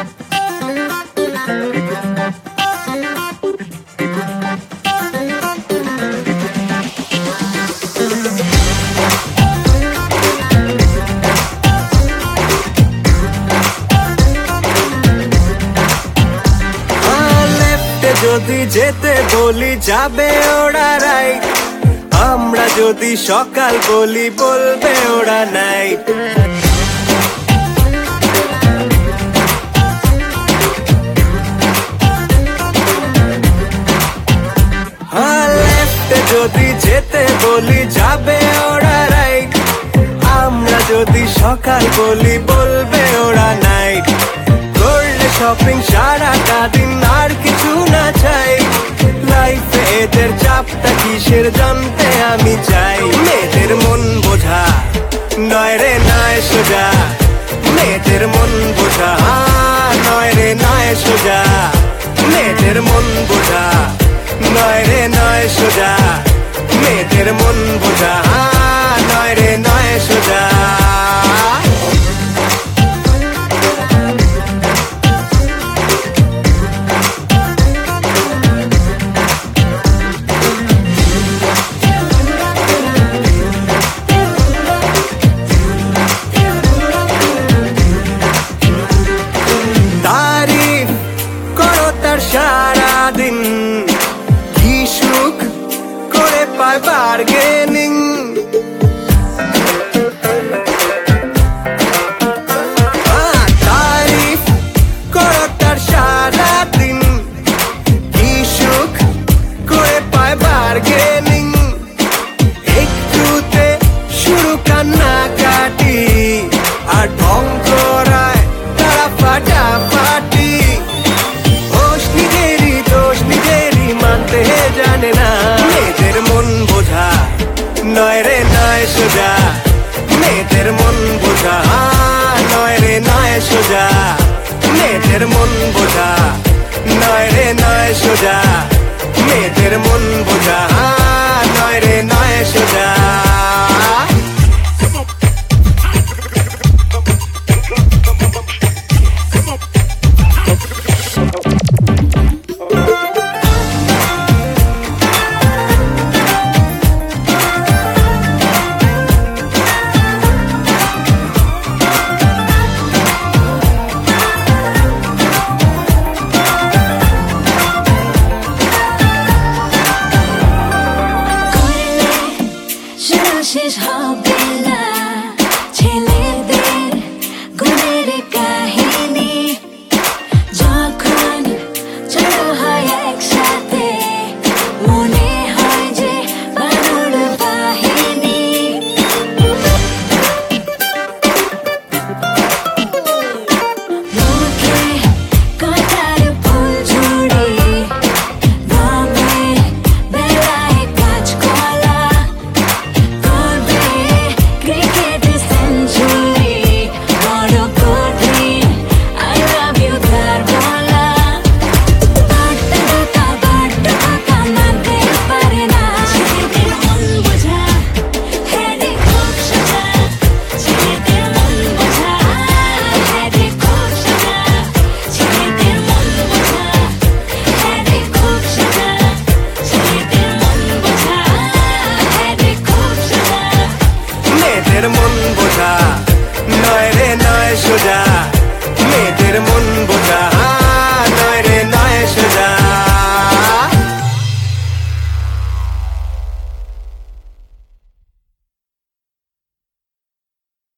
যদি যেতে বলি যাবে ওরা রাইট, আমরা যদি সকাল বলি বলবে ওরা নাইট। লেফটে যদি যেতে বলি যাবে ওরা রাইট, আমরা যদি সকাল বলি বলবে ওরা নাইট। করলে শপিং সারাটা দিন আর কিছু না চাই, লাইফে এদের চাপটা কিসের জানতে আমি চাই। মেয়েদের মন বোঝা নয় রে নয় সোজা, মেয়েদের মন বোঝা নয় রে নয় সোজা, মেয়েদের মন বোঝা নয় রে নয় সোজা, মেয়েদের মন বোঝা নয় রে নয় সোজা। সারাদিন কি সুখ করে পায় বার্গেনিং, তারিফ করো তার সারাদিন কি সুখ করে পায় বার্গেনিং। একটুতে শুরু কান্নাকাটি আর ঢং করায় তারা ফাটাফাটি। জানে না মেয়েদের মন বোঝা নয় রে নয় সোজা, মেয়েদের মন বোঝা নয় রে নয় সোজা, মেয়েদের মন বোঝা নয় রে নয় সোজা, মেয়েদের মন বোঝা নয় রে নয় সোজা।